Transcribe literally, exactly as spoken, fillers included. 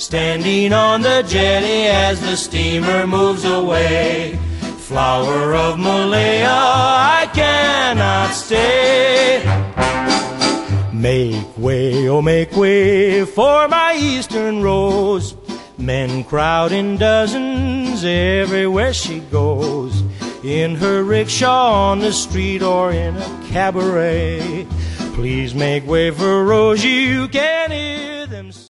standing on the jetty as the steamer moves away. Flower of Malaya, I cannot stay. Make way, oh make way for my eastern rose. Men crowd in dozens everywhere she goes. In her rickshaw on the street or in a cabaret. Please make way for Rose, you can hear them